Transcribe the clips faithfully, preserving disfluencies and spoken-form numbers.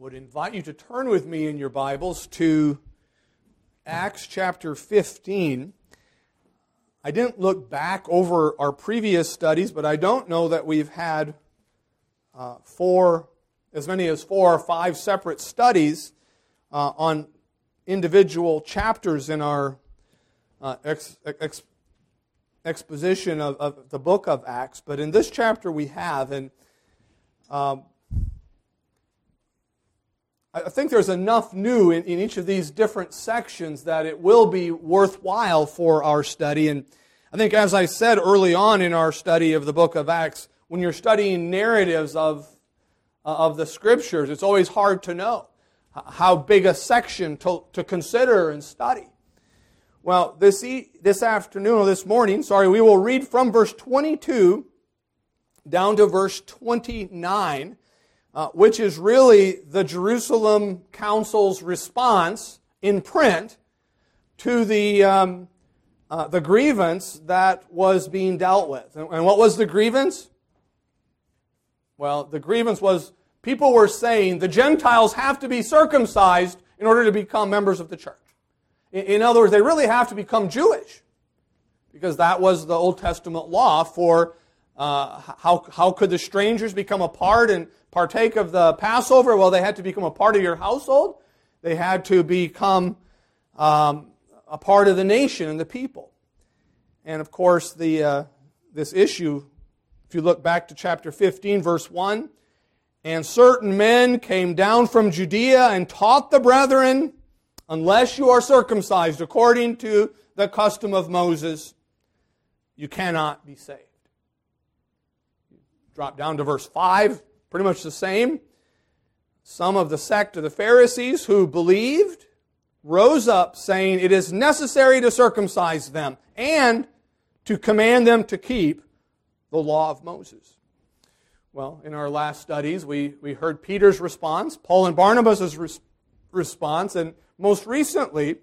would invite you to turn with me in your Bibles to Acts chapter fifteen. I didn't look back over our previous studies, but I don't know that we've had uh, four, as many as four or five separate studies uh, on individual chapters in our uh, ex, ex, exposition of, of the book of Acts. But in this chapter we have, and um, I think there's enough new in, in each of these different sections that it will be worthwhile for our study. And I think, as I said early on in our study of the book of Acts, when you're studying narratives of, uh, of the Scriptures, it's always hard to know how big a section to, to consider and study. Well, this, e- this afternoon, or this morning, sorry, we will read from verse twenty-two down to verse twenty-nine. Uh, which is really the Jerusalem Council's response in print to the um, uh, the grievance that was being dealt with. And, and what was the grievance? Well, the grievance was people were saying the Gentiles have to be circumcised in order to become members of the church. In, in other words, they really have to become Jewish, because that was the Old Testament law for uh, how, how could the strangers become a part and partake of the Passover? Well, they had to become a part of your household. They had to become um, a part of the nation and the people. And of course, the uh, this issue, if you look back to chapter fifteen, verse one, and certain men came down from Judea and taught the brethren, unless you are circumcised according to the custom of Moses, you cannot be saved. Drop down to verse five. Pretty much the same. Some of the sect of the Pharisees who believed rose up saying it is necessary to circumcise them and to command them to keep the law of Moses. Well, in our last studies, we, we heard Peter's response, Paul and Barnabas' res- response, and most recently,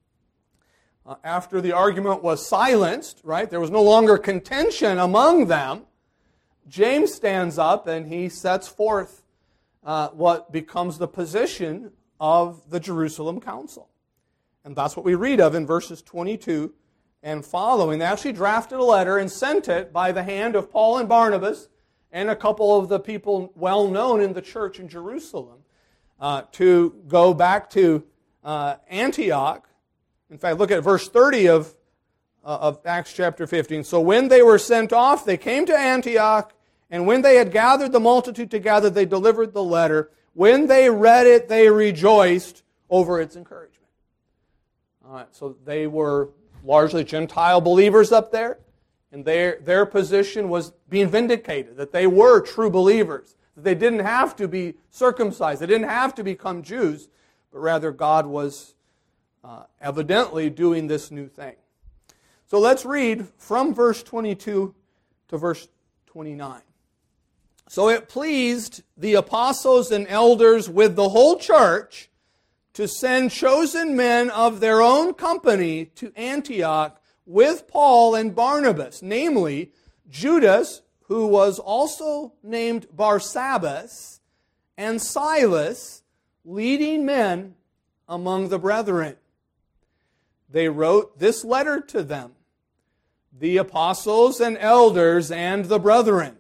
uh, after the argument was silenced, right, there was no longer contention among them, James stands up and he sets forth uh, what becomes the position of the Jerusalem Council. And that's what we read of in verses twenty-two and following. They actually drafted a letter and sent it by the hand of Paul and Barnabas and a couple of the people well known in the church in Jerusalem uh, to go back to uh, Antioch. In fact, look at verse thirty of, uh, of Acts chapter fifteen. So when they were sent off, they came to Antioch, and when they had gathered the multitude together, they delivered the letter. When they read it, they rejoiced over its encouragement. All right, so they were largely Gentile believers up there, and their, their position was being vindicated, that they were true believers, that they didn't have to be circumcised, they didn't have to become Jews, but rather God was uh, evidently doing this new thing. So let's read from verse twenty-two to verse twenty-nine. So it pleased the apostles and elders with the whole church to send chosen men of their own company to Antioch with Paul and Barnabas, namely Judas, who was also named Barsabbas, and Silas, leading men among the brethren. They wrote this letter to them, the apostles and elders and the brethren,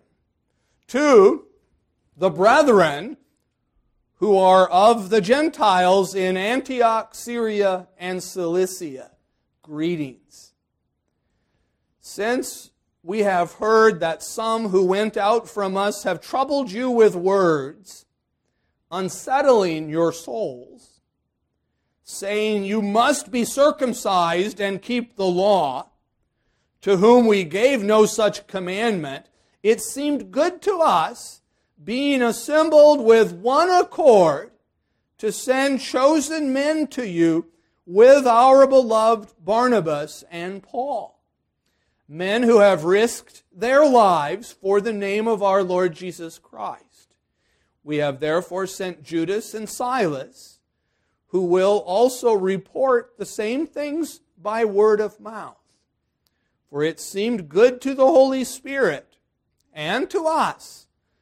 to the brethren who are of the Gentiles in Antioch, Syria, and Cilicia. Greetings. Since we have heard that some who went out from us have troubled you with words, unsettling your souls, saying you must be circumcised and keep the law, to whom we gave no such commandment, it seemed good to us, being assembled with one accord, to send chosen men to you with our beloved Barnabas and Paul, men who have risked their lives for the name of our Lord Jesus Christ. We have therefore sent Judas and Silas, who will also report the same things by word of mouth. For it seemed good to the Holy Spirit and to us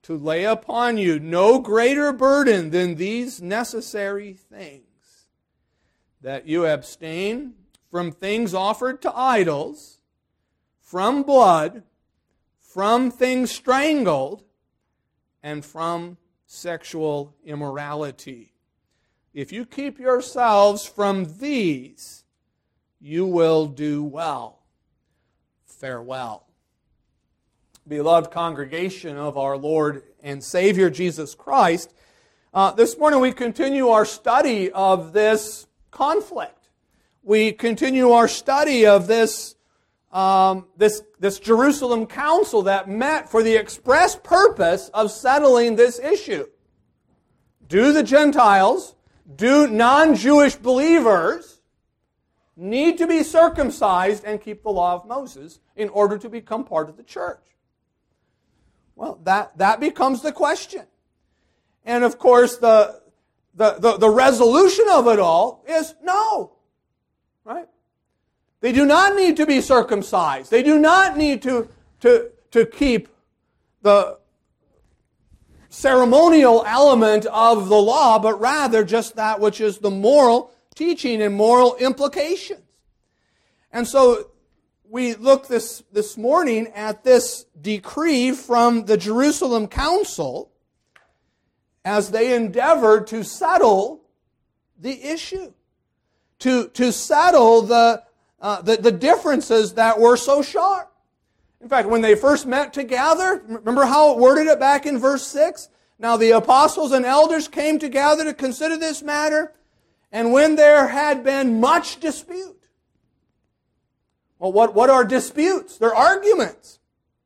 to lay upon you no greater burden than these necessary things, that you abstain from things offered to idols, from blood, from things strangled, and from sexual immorality. If you keep yourselves from these, you will do well. Farewell. Beloved congregation of our Lord and Savior Jesus Christ, uh, this morning we continue our study of this conflict. We continue our study of this, um, this, this Jerusalem council that met for the express purpose of settling this issue. Do the Gentiles, do non-Jewish believers need to be circumcised and keep the law of Moses in order to become part of the church? Well, that, that becomes the question. And of course, the, the, the, the resolution of it all is no. Right? They do not need to be circumcised. They do not need to, to, to keep the ceremonial element of the law, but rather just that which is the moral teaching and moral implications. And so we look this, this morning at this decree from the Jerusalem Council as they endeavored to settle the issue, to, to settle the, uh, the, the differences that were so sharp. In fact, when they first met together, remember how it worded it back in verse six? Now the apostles and elders came together to consider this matter, and when there had been much dispute. Well, what, what are disputes? They're arguments.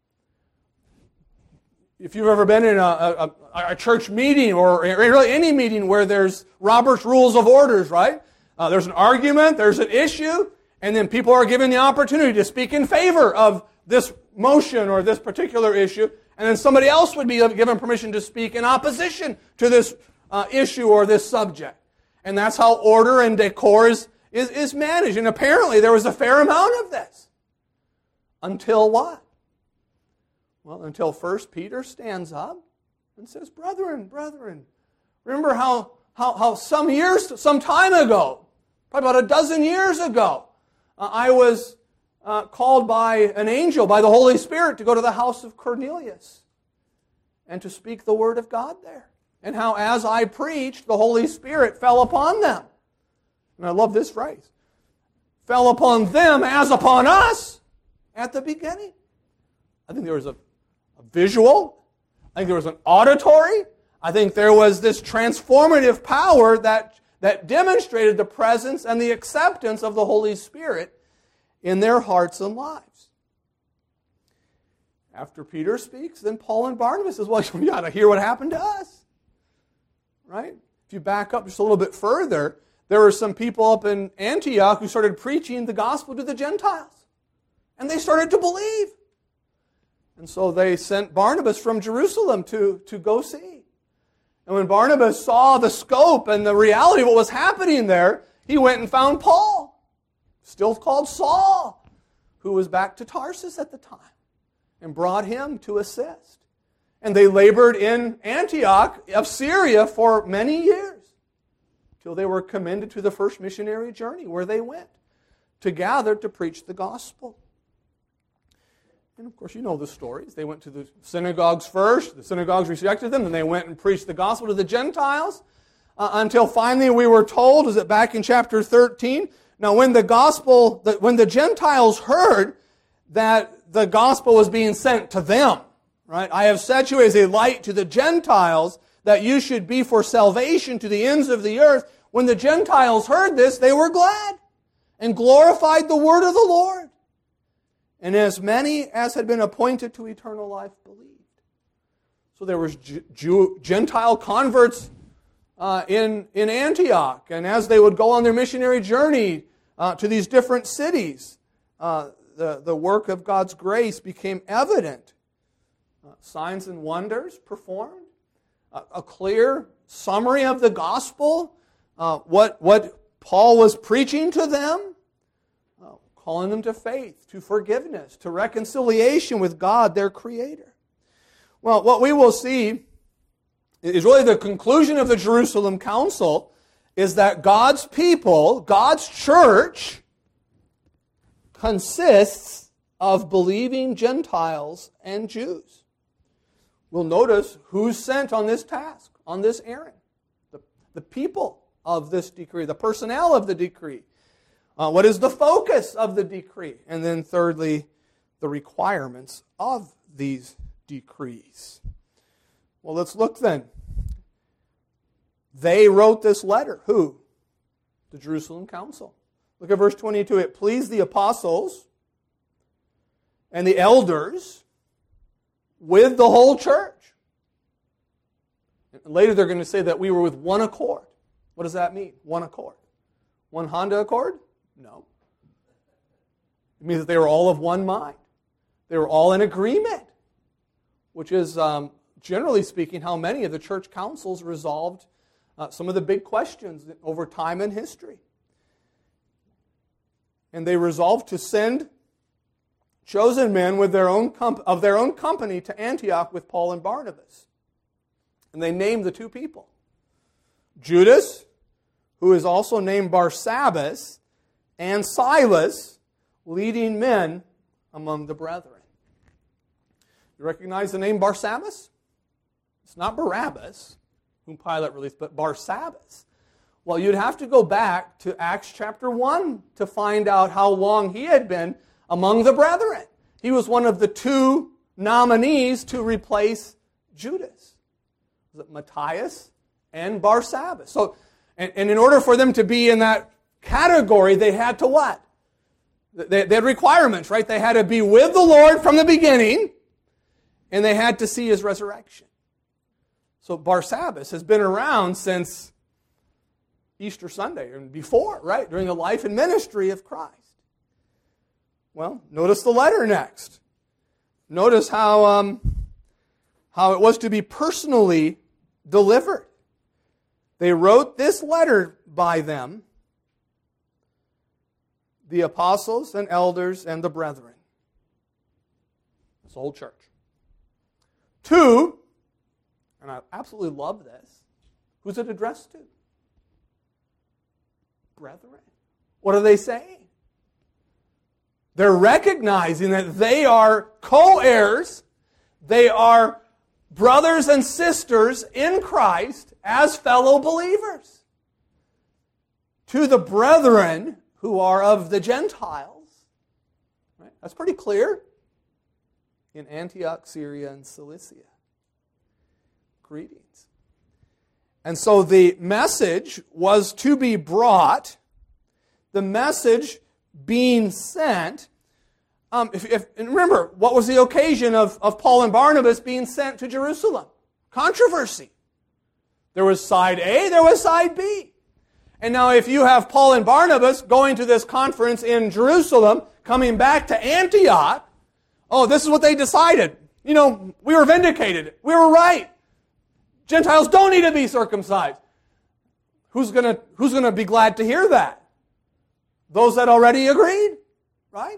If you've ever been in a, a, a church meeting or really any meeting where there's Robert's Rules of Orders, right? Uh, there's an argument, there's an issue, and then people are given the opportunity to speak in favor of this motion or this particular issue, and then somebody else would be given permission to speak in opposition to this uh, issue or this subject. And that's how order and decor is, is, is managed. And apparently there was a fair amount of this. Until what? Well, until first Peter stands up and says, Brethren, brethren, remember how, how, how some years, some time ago, probably about a dozen years ago, uh, I was uh, called by an angel, by the Holy Spirit, to go to the house of Cornelius and to speak the word of God there. And how as I preached, the Holy Spirit fell upon them. And I love this phrase. Fell upon them as upon us at the beginning. I think there was a, a visual. I think there was an auditory. I think there was this transformative power that, that demonstrated the presence and the acceptance of the Holy Spirit in their hearts and lives. After Peter speaks, then Paul and Barnabas says, well, you got to hear what happened to us. Right? If you back up just a little bit further, there were some people up in Antioch who started preaching the gospel to the Gentiles. And they started to believe. And so they sent Barnabas from Jerusalem to, to go see. And when Barnabas saw the scope and the reality of what was happening there, he went and found Paul, still called Saul, who was back to Tarsus at the time, and brought him to assist. And they labored in Antioch of Syria for many years, till they were commended to the first missionary journey where they went to gather to preach the gospel. And of course, you know the stories. They went to the synagogues first. The synagogues rejected them. Then they went and preached the gospel to the Gentiles uh, until finally we were told, is it back in chapter thirteen? Now, when the gospel, when the Gentiles heard that the gospel was being sent to them, right? I have set you as a light to the Gentiles, that you should be for salvation to the ends of the earth. When the Gentiles heard this, they were glad and glorified the word of the Lord. And as many as had been appointed to eternal life believed. So there was Jew, Gentile converts uh, in, in Antioch. And as they would go on their missionary journey uh, to these different cities, uh, the, the work of God's grace became evident. Uh, signs and wonders performed. Uh, a clear summary of the gospel. Uh, what, what Paul was preaching to them. Uh, calling them to faith, to forgiveness, to reconciliation with God, their Creator. Well, what we will see is really the conclusion of the Jerusalem Council is that God's people, God's church, consists of believing Gentiles and Jews. We'll notice who's sent on this task, on this errand. The, the people of this decree, the personnel of the decree. Uh, what is the focus of the decree? And then thirdly, the requirements of these decrees. Well, let's look then. They wrote this letter. Who? The Jerusalem Council. Look at verse twenty-two. It pleased the apostles and the elders with the whole church. And later they're going to say that we were with one accord. What does that mean? One accord. One Honda Accord? No. It means that they were all of one mind. They were all in agreement, which is, um, generally speaking, how many of the church councils resolved uh, some of the big questions over time and history. And they resolved to send chosen men with their own comp- of their own company to Antioch with Paul and Barnabas. And they named the two people. Judas, who is also named Barsabbas, and Silas, leading men among the brethren. You recognize the name Barsabbas? It's not Barabbas, whom Pilate released, but Barsabbas. Well, you'd have to go back to Acts chapter one to find out how long he had been among the brethren. He was one of the two nominees to replace Judas. Was it Matthias and Barsabbas? So, and, and in order for them to be in that category, they had to what? They, they had requirements, right? They had to be with the Lord from the beginning, and they had to see His resurrection. So Barsabbas has been around since Easter Sunday and before, right? During the life and ministry of Christ. Well, notice the letter next. Notice how, um, how it was to be personally delivered. They wrote this letter by them, the apostles and elders and the brethren. This whole church. Two, and I absolutely love this, who's it addressed to? Brethren. What are they saying? They're recognizing that they are co-heirs, they are brothers and sisters in Christ as fellow believers. To the brethren who are of the Gentiles. Right? That's pretty clear. In Antioch, Syria, and Cilicia. Greetings. And so the message was to be brought, the message being sent. Um, if, if, and remember, what was the occasion of, of Paul and Barnabas being sent to Jerusalem? Controversy. There was side A, there was side B. And now if you have Paul and Barnabas going to this conference in Jerusalem, coming back to Antioch, oh, this is what they decided. You know, we were vindicated. We were right. Gentiles don't need to be circumcised. Who's going to, who's going to be glad to hear that? Those that already agreed, right?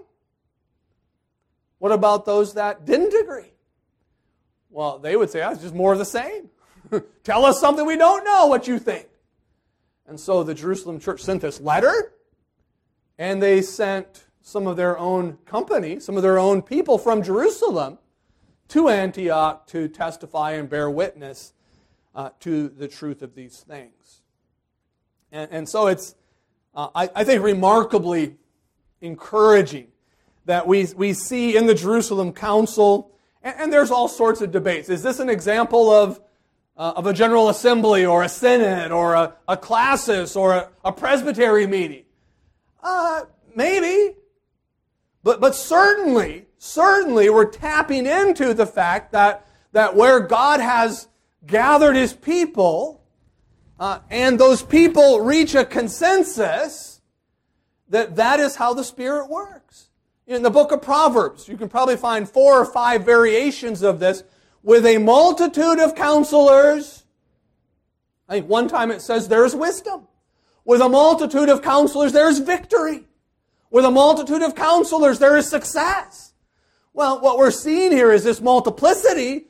What about those that didn't agree? Well, they would say, oh, it's just more of the same. Tell us something we don't know what you think. And so the Jerusalem church sent this letter, and they sent some of their own company, some of their own people from Jerusalem to Antioch to testify and bear witness uh, to the truth of these things. And, and so it's, uh, I, I think, remarkably encouraging that we, we see in the Jerusalem Council, and, and there's all sorts of debates. Is this an example of Uh, of a general assembly or a synod or a, a classis or a, a presbytery meeting? Uh, maybe. But, but certainly, certainly we're tapping into the fact that, that where God has gathered His people uh, and those people reach a consensus, that that is how the Spirit works. In the book of Proverbs, you can probably find four or five variations of this. With a multitude of counselors, I think one time it says there is wisdom. With a multitude of counselors, there is victory. With a multitude of counselors, there is success. Well, what we're seeing here is this multiplicity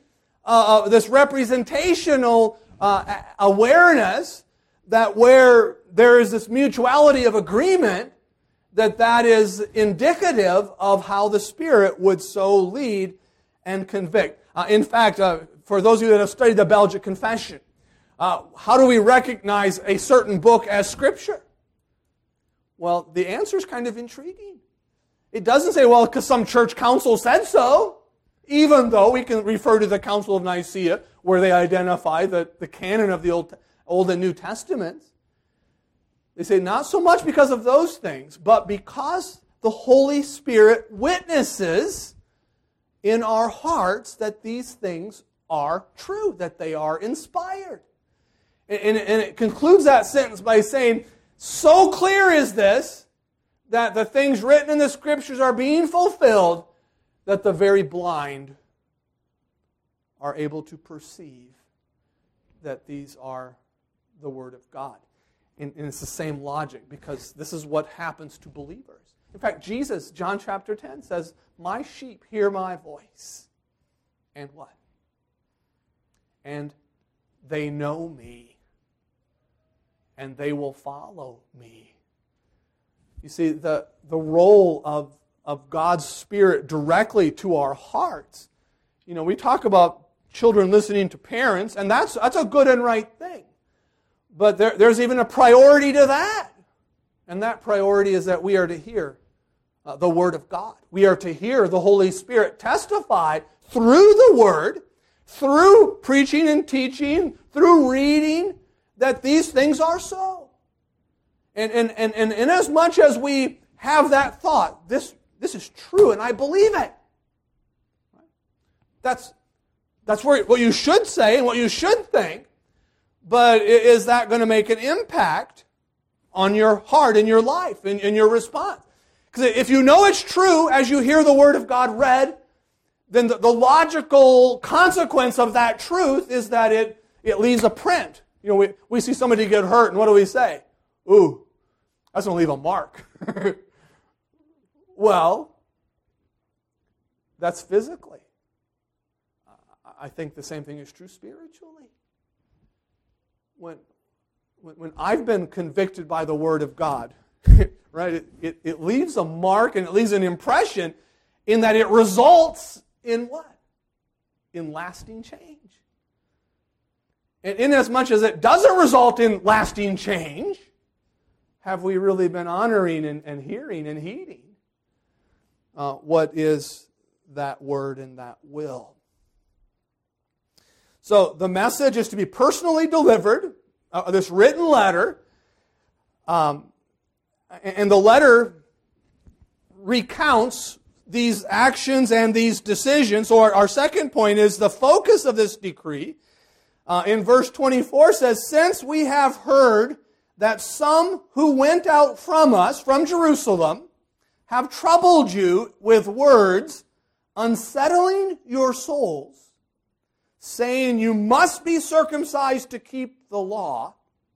uh, this representational uh, awareness that where there is this mutuality of agreement, that that is indicative of how the Spirit would so lead and convict. Uh, in fact, uh, for those of you that have studied the Belgic Confession, uh, how do we recognize a certain book as Scripture? Well, the answer is kind of intriguing. It doesn't say, well, because some church council said so, even though we can refer to the Council of Nicaea, where they identify the, the canon of the Old, Old and New Testaments. They say not so much because of those things, but because the Holy Spirit witnesses in our hearts that these things are true, that they are inspired. And, and it concludes that sentence by saying, so clear is this, that the things written in the Scriptures are being fulfilled, that the very blind are able to perceive that these are the Word of God. And, and it's the same logic, because this is what happens to believers. In fact, Jesus, John chapter ten, says, my sheep hear my voice. And what? And they know me. And they will follow me. You see, the, the role of, of God's Spirit directly to our hearts. You know, we talk about children listening to parents, and that's, that's a good and right thing. But there, there's even a priority to that. And that priority is that we are to hear uh, the Word of God. We are to hear the Holy Spirit testify through the Word, through preaching and teaching, through reading, that these things are so. And, and, and, and inasmuch as we have that thought, this, this is true and I believe it. That's, that's where, what you should say and what you should think. But is that going to make an impact on your heart and your life and, and your response? Because if you know it's true as you hear the Word of God read, then the, the logical consequence of that truth is that it, it leaves a print. You know, we, we see somebody get hurt, and what do we say? Ooh, that's going to leave a mark. Well, that's physically. I think the same thing is true spiritually. When, when, when I've been convicted by the Word of God, right, it, it, it leaves a mark and it leaves an impression in that it results in what? In lasting change. And inasmuch as it doesn't result in lasting change, have we really been honoring and, and hearing and heeding uh, what is that Word and that will? So the message is to be personally delivered, uh, this written letter, um, and the letter recounts these actions and these decisions. So our, our second point is the focus of this decree. Uh, in verse twenty-four says, since we have heard that some who went out from us, from Jerusalem, have troubled you with words, unsettling your souls, saying you must be circumcised to keep the law,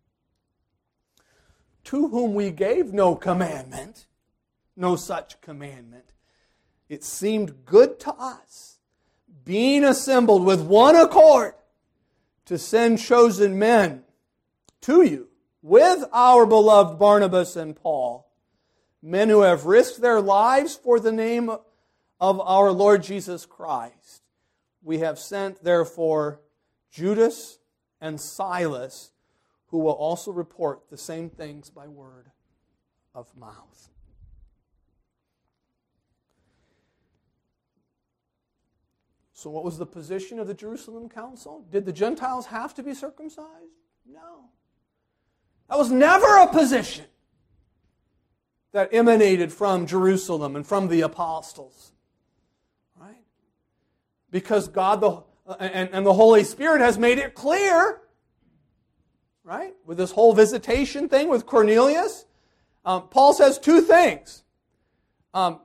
to whom we gave no commandment, no such commandment, it seemed good to us, being assembled with one accord, to send chosen men to you with our beloved Barnabas and Paul, men who have risked their lives for the name of our Lord Jesus Christ. We have sent, therefore, Judas and Silas, who will also report the same things by word of mouth. So what was the position of the Jerusalem Council? Did the Gentiles have to be circumcised? No. That was never a position that emanated from Jerusalem and from the apostles. Right? Because God the, and, and the Holy Spirit has made it clear, right? With this whole visitation thing with Cornelius, um, Paul says two things. Um,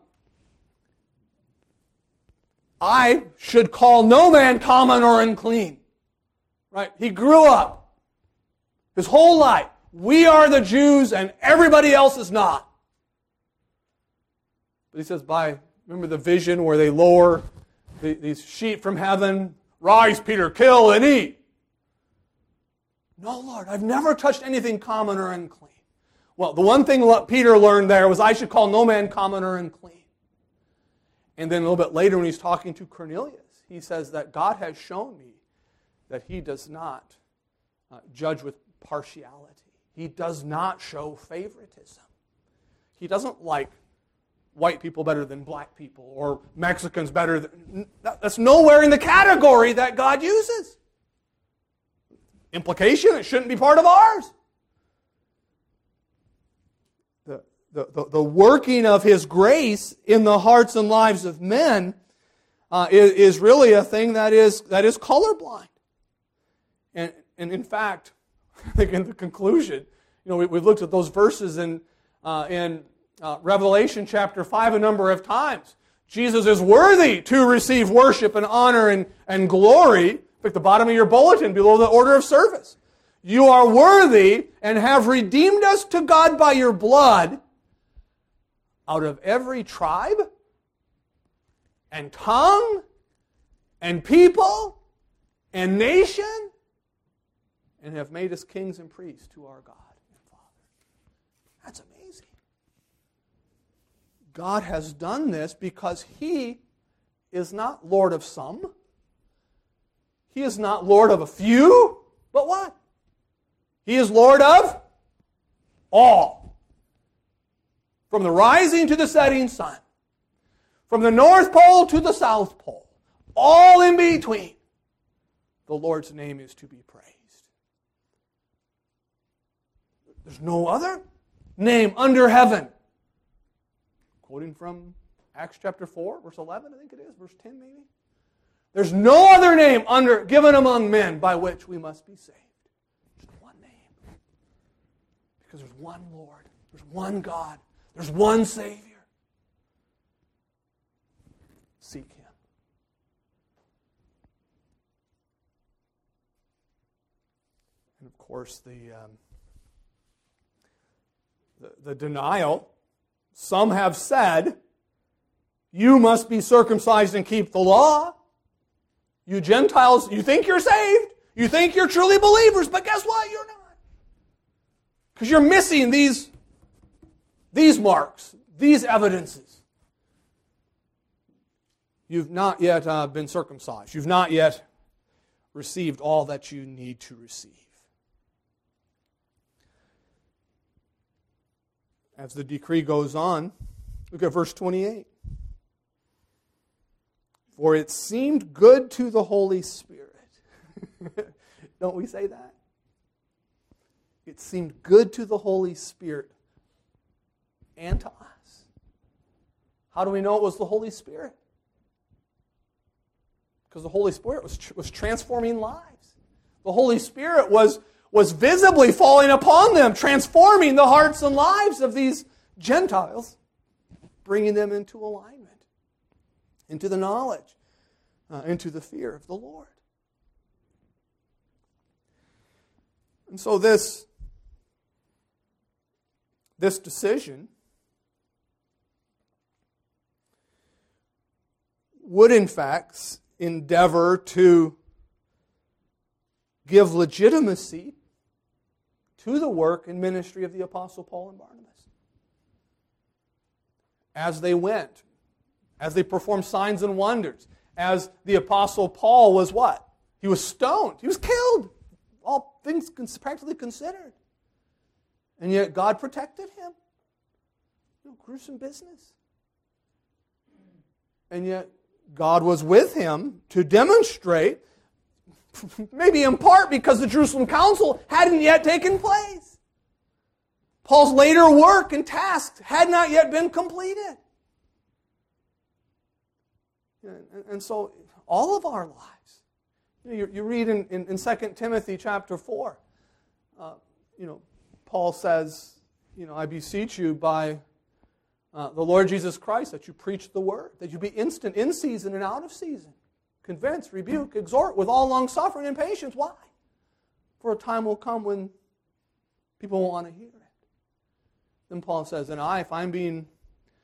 I should call no man common or unclean. Right? He grew up his whole life. We are the Jews and everybody else is not. But he says by, remember the vision where they lower the, these sheep from heaven, Rise, Peter, kill and eat. No, Lord, I've never touched anything common or unclean. Well, the one thing Peter learned there was I should call no man common or unclean. And then a little bit later when he's talking to Cornelius, he says that God has shown me that he does not uh, judge with partiality. He does not show favoritism. He doesn't like white people better than black people or Mexicans better than... That's nowhere in the category that God uses. Implication, it shouldn't be part of ours. The, the, the, the working of His grace in the hearts and lives of men uh, is, is really a thing that is, that is colorblind. And, and in fact, I think in the conclusion, you know, we, we've looked at those verses in, uh, in uh, Revelation chapter five a number of times. Jesus is worthy to receive worship and honor and, and glory. At the bottom of your bulletin, below the order of service. You are worthy and have redeemed us to God by your blood out of every tribe and tongue and people and nation and have made us kings and priests to our God and Father. That's amazing. God has done this because He is not Lord of some. He is not Lord of a few, but what? He is Lord of all. From the rising to the setting sun. From the North Pole to the South Pole. All in between. The Lord's name is to be praised. There's no other name under heaven. Quoting from Acts chapter four, verse eleven, I think it is, verse ten maybe. There's no other name under given among men by which we must be saved. Just one name. Because there's one Lord. There's one God. There's one Savior. Seek Him. And of course, the, um, the, the denial, some have said, you must be circumcised and keep the law. You Gentiles, you think you're saved. You think you're truly believers, but guess what? You're not. Because you're missing these, these marks, these evidences. You've not yet uh, been circumcised. You've not yet received all that you need to receive. As the decree goes on, look at verse twenty-eight. For it seemed good to the Holy Spirit. Don't we say that? It seemed good to the Holy Spirit and to us. How do we know it was the Holy Spirit? Because the Holy Spirit was, was transforming lives. The Holy Spirit was, was visibly falling upon them, transforming the hearts and lives of these Gentiles, bringing them into alignment. Into the knowledge, uh, into the fear of the Lord. And so this, this decision would in fact endeavor to give legitimacy to the work and ministry of the Apostle Paul and Barnabas. As they went, as they performed signs and wonders, as the Apostle Paul was what? He was stoned. He was killed. All things practically considered. And yet God protected him. You know, gruesome business. And yet God was with him to demonstrate, maybe in part because the Jerusalem Council hadn't yet taken place. Paul's later work and tasks had not yet been completed. And so all of our lives, you, know, you, you read in, in, in Second Timothy chapter four, uh, you know, Paul says, you know, I beseech you by uh, the Lord Jesus Christ that you preach the word, that you be instant in season and out of season. Convince, rebuke, exhort with all long suffering and patience. Why? For a time will come when people won't want to hear it. Then Paul says, and I, if I'm being,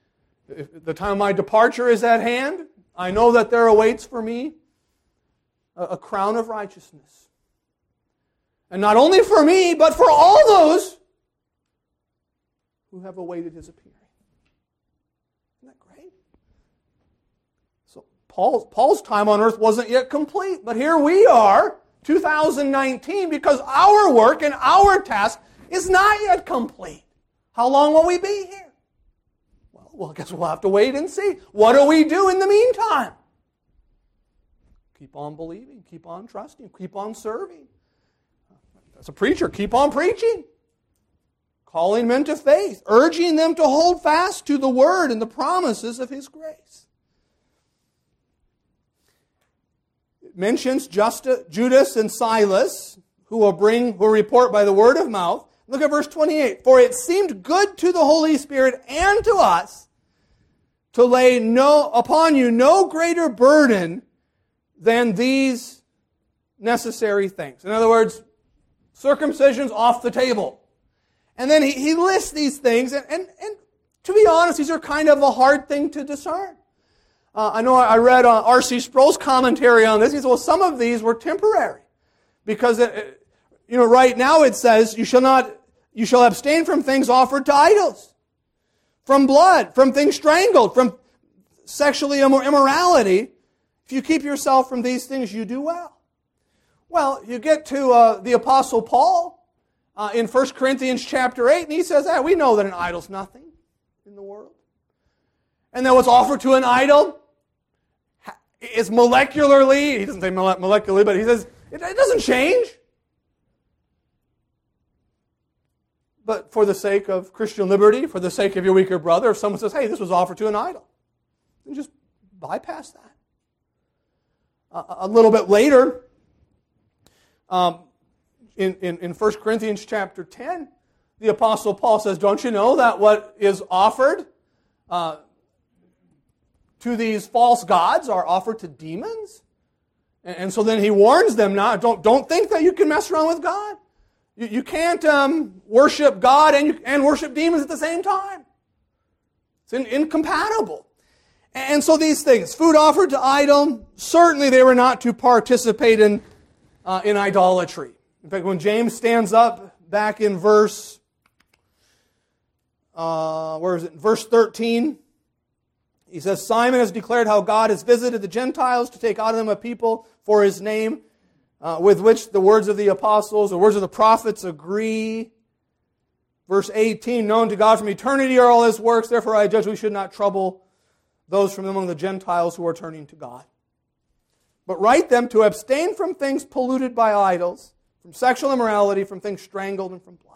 if the time of my departure is at hand, I know that there awaits for me a, a crown of righteousness. And not only for me, but for all those who have awaited His appearing. Isn't that great? So Paul's, Paul's time on earth wasn't yet complete, but here we are, two thousand nineteen, because our work and our task is not yet complete. How long will we be here? Well, well, I guess we'll have to wait and see. What do we do in the meantime? Keep on believing, keep on trusting, keep on serving. As a preacher, keep on preaching. Calling men to faith, urging them to hold fast to the Word and the promises of His grace. It mentions Justi- Judas and Silas, who will bring, who will report by the word of mouth. Look at verse twenty-eight. For it seemed good to the Holy Spirit and to us to lay no upon you no greater burden than these necessary things. In other words, circumcision's off the table. And then he, he lists these things, and, and, and to be honest, these are kind of a hard thing to discern. Uh, I know I read uh, R C Sproul's commentary on this. He said, well, some of these were temporary. Because, it, you know, right now it says, you shall not, you shall abstain from things offered to idols, from blood, from things strangled, from sexually immor- immorality. If you keep yourself from these things, you do well. Well, you get to uh, the Apostle Paul uh, in First Corinthians chapter eight, and he says, ah, we know that an idol's nothing in the world. And that what's offered to an idol is molecularly, he doesn't say molecularly, but he says, it, it doesn't change. But for the sake of Christian liberty, for the sake of your weaker brother, if someone says, hey, this was offered to an idol, then just bypass that. Uh, a little bit later, um, in, in, in First Corinthians chapter ten, the Apostle Paul says, don't you know that what is offered uh, to these false gods are offered to demons? And, and so then he warns them, not, don't, don't think that you can mess around with God. You, you can't um, worship God and, you, and worship demons at the same time. It's in, incompatible. And so these things, food offered to idol, certainly they were not to participate in, uh, in idolatry. In fact, when James stands up back in verse, uh, where is it? Verse thirteen, he says, Simon has declared how God has visited the Gentiles to take out of them a people for His name, uh, with which the words of the apostles, the words of the prophets agree. Verse eighteen, known to God from eternity are all His works, therefore I judge we should not trouble those from among the Gentiles who are turning to God. But write them to abstain from things polluted by idols, from sexual immorality, from things strangled, and from blood.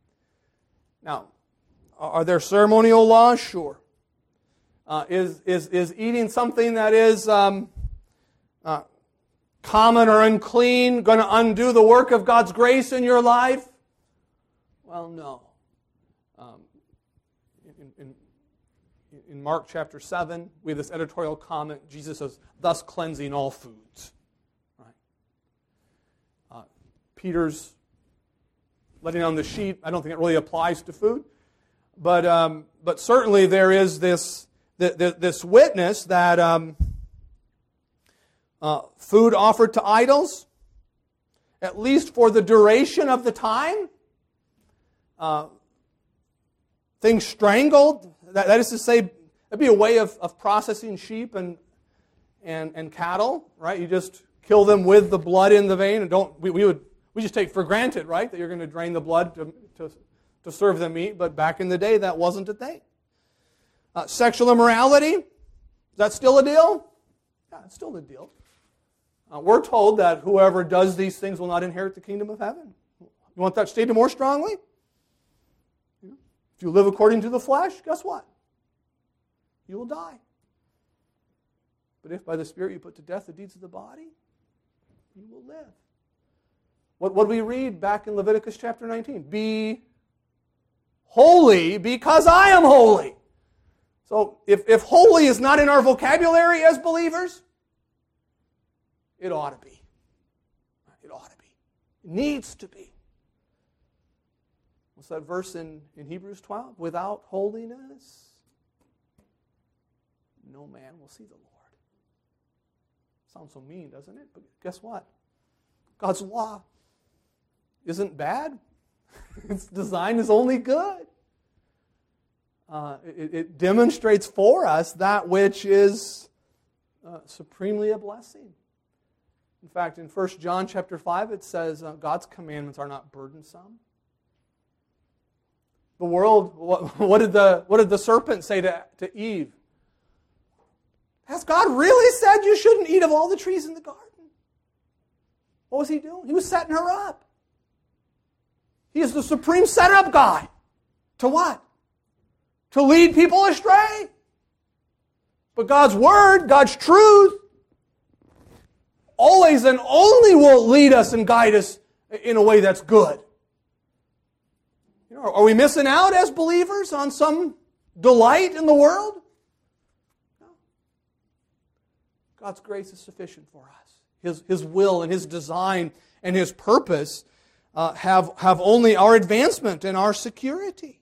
Now, are there ceremonial laws? Sure. Uh, is, is, is eating something that is um, uh, common or unclean going to undo the work of God's grace in your life? Well, no. Um, in, in, in Mark chapter seven, we have this editorial comment. Jesus says, thus cleansing all foods. Right? Uh, Peter's letting on the sheep, I don't think it really applies to food. But, um, but certainly there is this, this, this witness that um, uh, food offered to idols, at least for the duration of the time, uh, things strangled, that, that is to say, that'd be a way of, of processing sheep and, and, and cattle, right? You just kill them with the blood in the vein, and don't, we, we would, we just take for granted, right, that you're going to drain the blood to, to to serve them meat, but back in the day, that wasn't a thing. Uh, sexual immorality, is that still a deal? Yeah, it's still a deal. Uh, we're told that whoever does these things will not inherit the kingdom of heaven. You want that stated more strongly? If you live according to the flesh, guess what? You will die. But if by the Spirit you put to death the deeds of the body, you will live. What what do we read back in Leviticus chapter nineteen? Be holy because I am holy. So if, if holy is not in our vocabulary as believers, it ought to be. It ought to be. It needs to be. What's that verse in, in Hebrews twelve? Without holiness, no man will see the Lord. Sounds so mean, doesn't it? But guess what? God's law isn't bad. Its design is only good. Uh, it, it demonstrates for us that which is uh, supremely a blessing. In fact, in First John chapter five, it says uh, God's commandments are not burdensome. The world, what, what, did the, what did the serpent say to, to Eve? Has God really said you shouldn't eat of all the trees in the garden? What was he doing? He was setting her up. He is the supreme setup guy. To what? To lead people astray. But God's Word, God's truth, always and only will lead us and guide us in a way that's good. You know, are we missing out as believers on some delight in the world? No. God's grace is sufficient for us. His, His will and His design and His purpose uh, have, have only our advancement and our security.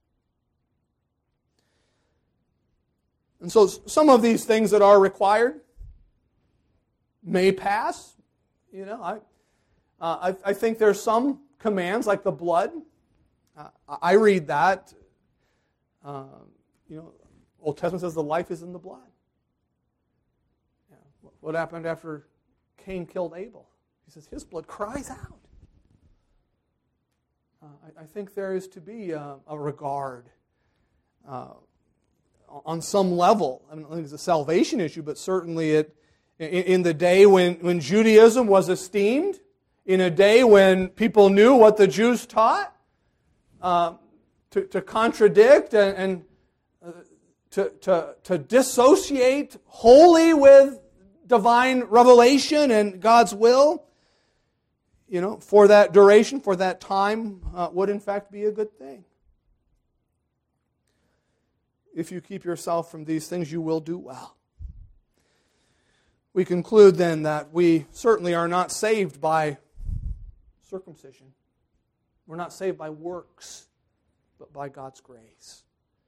And so some of these things that are required may pass. You know, I, uh, I, I think there's some commands like the blood. Uh, I read that. Uh, you know, Old Testament says the life is in the blood. Yeah. What happened after Cain killed Abel? He says his blood cries out. Uh, I, I think there is to be a, a regard uh, on some level. I don't think it's a salvation issue, but certainly it, in, in the day when, when Judaism was esteemed, in a day when people knew what the Jews taught, uh, to, to contradict and, and uh, to, to, to dissociate wholly with divine revelation and God's will, you know, for that duration, for that time, uh, would in fact be a good thing. If you keep yourself from these things, you will do well. We conclude then that we certainly are not saved by circumcision. We're not saved by works, but by God's grace.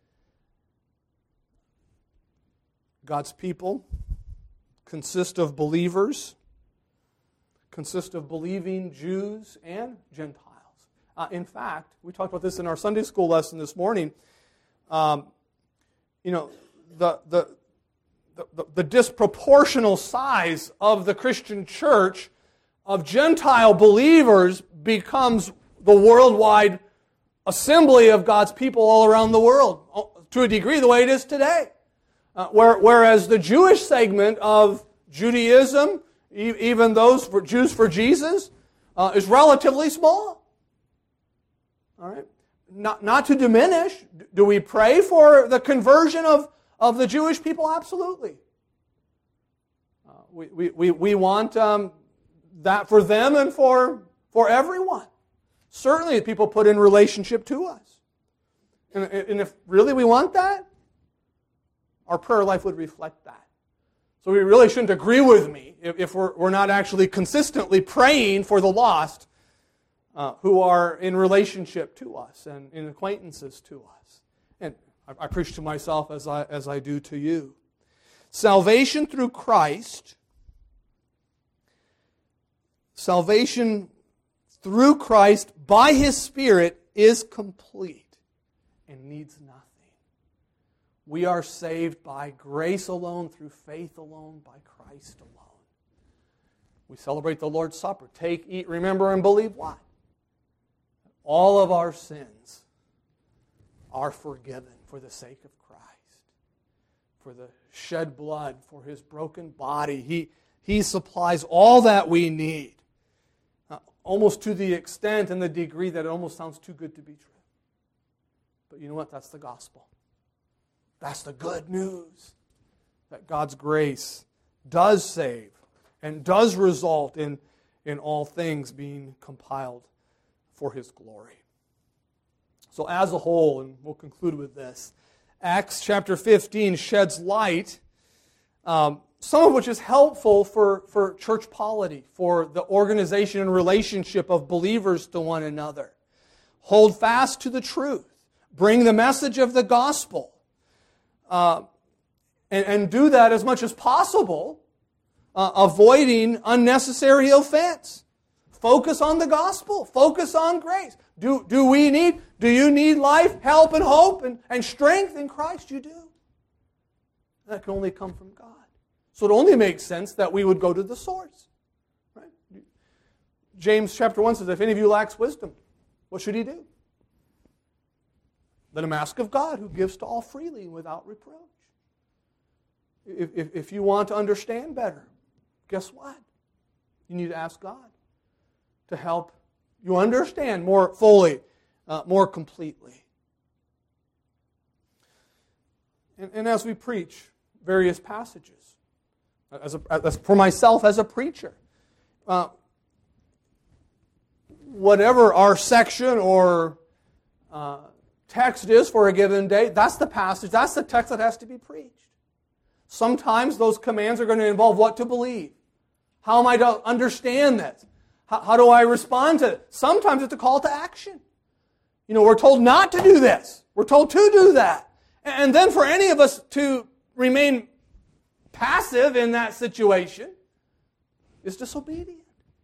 God's people consist of believers, consist of believing Jews and Gentiles. Uh, in fact, we talked about this in our Sunday school lesson this morning. Um, you know, the, the, the, the disproportional size of the Christian church of Gentile believers becomes the worldwide assembly of God's people all around the world, to a degree the way it is today. Uh, where, whereas the Jewish segment of Judaism, e- even those for Jews for Jesus, uh, is relatively small. All right? Not, not to diminish. Do we pray for the conversion of, of the Jewish people? Absolutely. Uh, we, we, we, we want um, that for them and for, for everyone. Certainly people put in relationship to us. And, and if really we want that, our prayer life would reflect that. So we really shouldn't agree with me if, if we're, we're not actually consistently praying for the lost uh, who are in relationship to us and in acquaintances to us. And I, I preach to myself as I, as I do to you. Salvation through Christ, salvation through Christ by His Spirit is complete and needs nothing. We are saved by grace alone, through faith alone, by Christ alone. We celebrate the Lord's Supper. Take, eat, remember, and believe what? All of our sins are forgiven for the sake of Christ. For the shed blood, for His broken body. He, he supplies all that we need. Uh, almost to the extent and the degree that it almost sounds too good to be true. But you know what? That's the gospel. That's the good news. That God's grace does save and does result in, in all things being compiled for His glory. So as a whole, and we'll conclude with this, Acts chapter fifteen sheds light, um, some of which is helpful for, for church polity, for the organization and relationship of believers to one another. Hold fast to the truth. Bring the message of the gospel. Uh, and, and do that as much as possible uh, avoiding unnecessary offense. Focus on the gospel. Focus on grace. Do, do we need, do you need life, help, and hope, and, and strength in Christ? You do. That can only come from God. So it only makes sense that we would go to the source. Right? James chapter one says, if any of you lacks wisdom, what should he do? Let him ask of God, who gives to all freely and without reproach. If, if, if you want to understand better, guess what? You need to ask God to help you understand more fully, uh, more completely. And, and as we preach various passages, as, a, as for myself as a preacher, uh, whatever our section or uh, text is for a given day, that's the passage, that's the text that has to be preached. Sometimes those commands are going to involve what to believe. How am I to understand this? How, how do I respond to it? Sometimes it's a call to action. You know, we're told not to do this. We're told to do that. And then for any of us to remain passive in that situation is disobedient.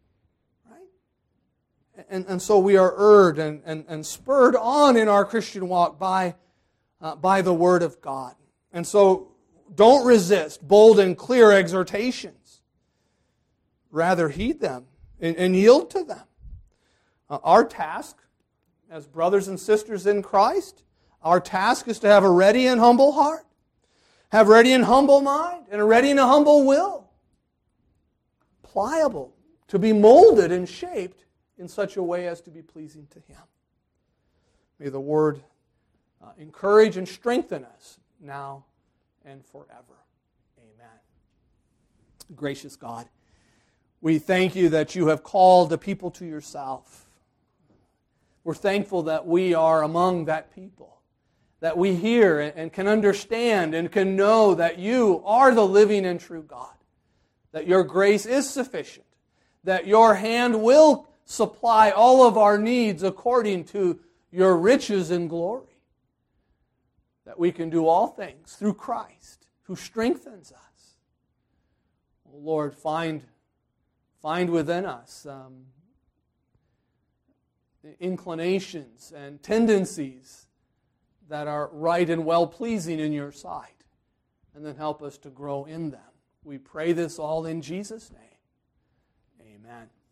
Right? And, and so we are urged and, and, and spurred on in our Christian walk by, uh, by the Word of God. And so don't resist bold and clear exhortations. Rather heed them and, and yield to them. Uh, our task as brothers and sisters in Christ, our task is to have a ready and humble heart, have ready and humble mind, and a ready and a humble will. Pliable, to be molded and shaped in such a way as to be pleasing to Him. May the Word uh, encourage and strengthen us now and forever. Amen. Gracious God, we thank you that you have called the people to yourself. We're thankful that we are among that people, that we hear and can understand and can know that you are the living and true God, that your grace is sufficient, that your hand will supply all of our needs according to your riches and glory, that we can do all things through Christ, who strengthens us. Oh Lord, find, find within us um, inclinations and tendencies that are right and well-pleasing in your sight, and then help us to grow in them. We pray this all in Jesus' name. Amen.